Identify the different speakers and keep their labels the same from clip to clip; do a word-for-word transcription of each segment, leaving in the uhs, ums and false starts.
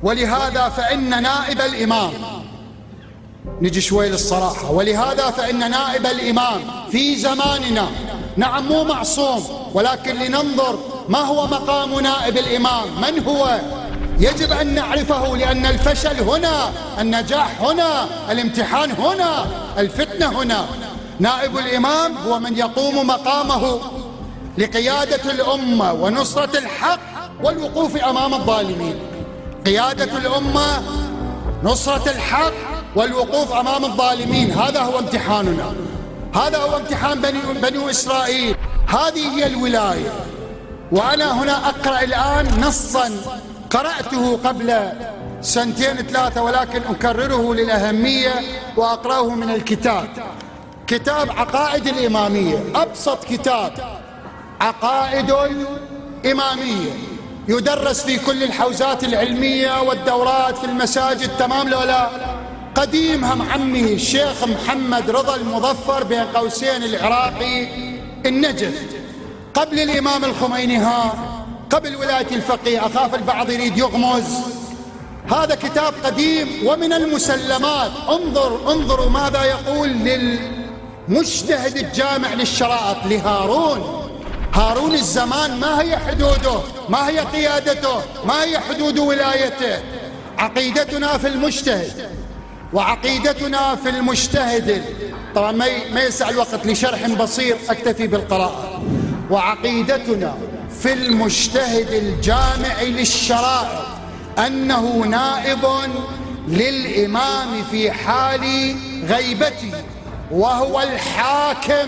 Speaker 1: ولهذا فإن نائب الإمام، نجي شوي للصراحة، ولهذا فإن نائب الإمام في زماننا نعم مو معصوم، ولكن لننظر ما هو مقام نائب الإمام، من هو؟ يجب أن نعرفه، لأن الفشل هنا، النجاح هنا، الامتحان هنا، الفتنة هنا. نائب الإمام هو من يقوم مقامه لقيادة الأمة ونصرة الحق والوقوف أمام الظالمين. قيادة الأمة، نصرة الحق والوقوف أمام الظالمين، هذا هو امتحاننا، هذا هو امتحان بني, بني إسرائيل. هذه هي الولاية. وأنا هنا أقرأ الآن نصا قرأته قبل سنتين ثلاثة، ولكن أكرره للأهمية وأقرأه من الكتاب، كتاب عقائد الإمامية، أبسط كتاب عقائد الإمامية، يدرس في كل الحوزات العلمية والدورات في المساجد، تمام لو لا؟ قديم هم عمي الشيخ محمد رضا المظفر بين قوسين العراقي النجف، قبل الإمام الخميني، ها قبل ولاية الفقيه، أخاف البعض يريد يغمز. هذا كتاب قديم. ومن المسلمات، انظر انظروا ماذا يقول للمجتهد الجامع للشرائط لهارون. هارون الزمان ما هي حدوده، ما هي قيادته، ما هي حدود ولايته. عقيدتنا في المجتهد وعقيدتنا في المجتهد، طبعا ما يسع الوقت لشرح بسيط، أكتفي بالقراءة. وعقيدتنا في المجتهد الجامع للشرائط أنه نائب للإمام في حال غيبته، وهو الحاكم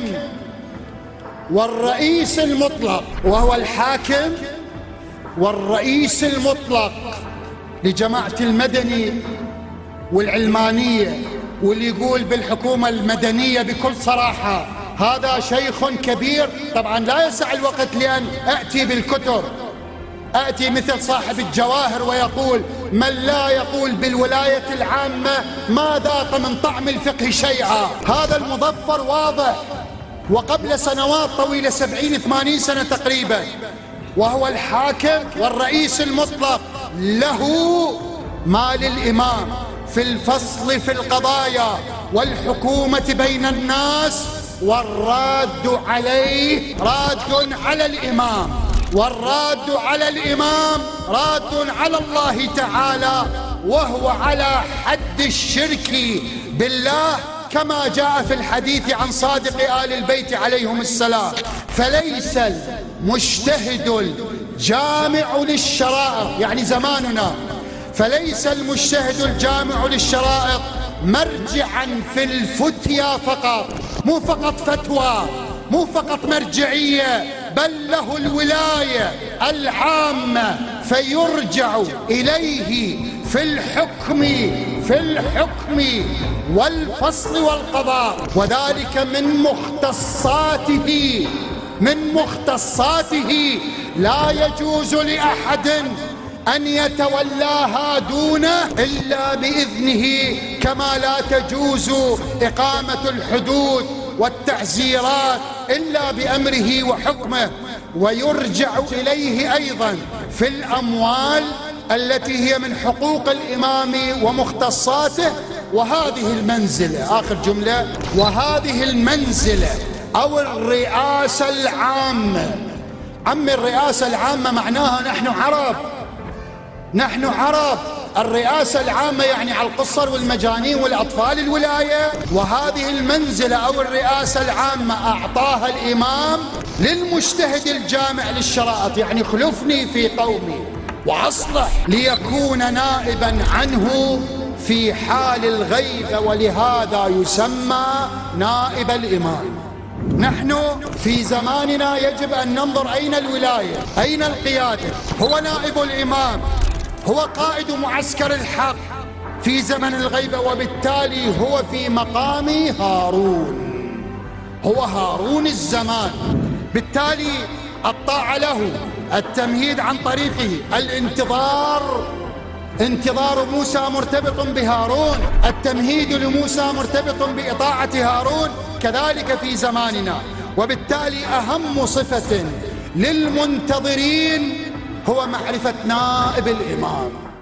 Speaker 1: والرئيس المطلق، وهو الحاكم والرئيس المطلق لجماعة المدني والعلمانية، واللي يقول بالحكومة المدنية بكل صراحة هذا شيخ كبير. طبعا لا يسع الوقت لأن أأتي بالكتب، أأتي مثل صاحب الجواهر ويقول من لا يقول بالولاية العامة ما ذاق من طعم الفقه شيئا. هذا المظفر واضح، وقبل سنوات طويلة، سبعين ثمانين سنة تقريبا، وهو الحاكم والرئيس المطلق، له ما للإمام في الفصل في القضايا والحكومة بين الناس، والراد عليه راد على الإمام، والراد على الإمام راد على الله تعالى، وهو على حد الشرك بالله كما جاء في الحديث عن صادق آل البيت عليهم السلام. فليس المجتهد الجامع للشرائط، يعني زماننا، فليس المجتهد الجامع للشرائط مرجعا في الفتيا فقط، مو فقط فتوى، مو فقط مرجعية، بل له الولاية العامة، فيرجع إليه في الحكم في الحكم والفصل والقضاء، وذلك من مختصاته من مختصاته لا يجوز لأحد أن يتولاها دونه إلا بإذنه، كما لا تجوز إقامة الحدود والتعزيرات إلا بأمره وحكمه. ويرجع إليه أيضا في الأموال التي هي من حقوق الإمام ومختصاته. وهذه المنزلة، آخر جملة، وهذه المنزلة أو الرئاسة العامة، عم الرئاسة العامة معناها نحن عرب، نحن عرب. الرئاسة العامة يعني على القصر والمجانين والأطفال الولاية. وهذه المنزلة أو الرئاسة العامة أعطاها الإمام للمجتهد الجامع للشرائط، يعني خلفني في قومي وأصلح، ليكون نائبا عنه في حال الغيبة، ولهذا يسمى نائب الإمام. نحن في زماننا يجب أن ننظر أين الولاية، أين القيادة. هو نائب الإمام، هو قائد معسكر الحق في زمن الغيبة، وبالتالي هو في مقام هارون، هو هارون الزمان. بالتالي الطاعة له، التمهيد عن طريقه، الانتظار، انتظار موسى مرتبط بهارون، التمهيد لموسى مرتبط بإطاعة هارون، كذلك في زماننا. وبالتالي أهم صفة للمنتظرين هو معرفة نائب الإمام.